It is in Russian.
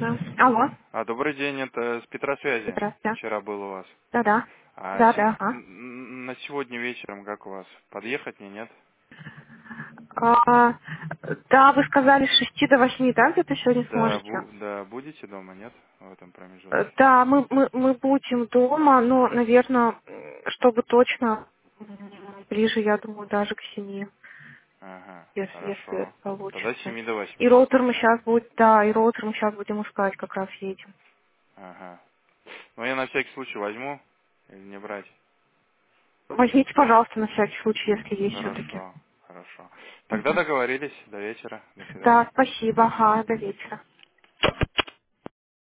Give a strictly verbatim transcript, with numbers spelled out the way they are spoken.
слушаю. Алло, А, добрый день, это с Петросвязи. здравствуйте. Вчера был у вас. Да-да. А се- Да-да. ага. н- на сегодня вечером как у вас? Подъехать мне, нет? А, да, вы сказали с шести до восьми, да, где-то сегодня Да, сможете? бу- да, будете дома, нет? В этом Э, промежутке. Да, мы, мы, мы будем дома, но, наверное, чтобы точно, м, ближе, я думаю, даже к семи, Ага, если, если хорошо. Тогда с получится. семи до И восьми. роутер мы сейчас будем, да, и роутер мы сейчас будем искать, как раз едем. Ага. Ну, я на всякий случай возьму или не брать? Возьмите, пожалуйста, на всякий случай, если есть все-таки. Хорошо, хорошо. Тогда договорились. До вечера. До свидания. Да, спасибо, ага, до вечера.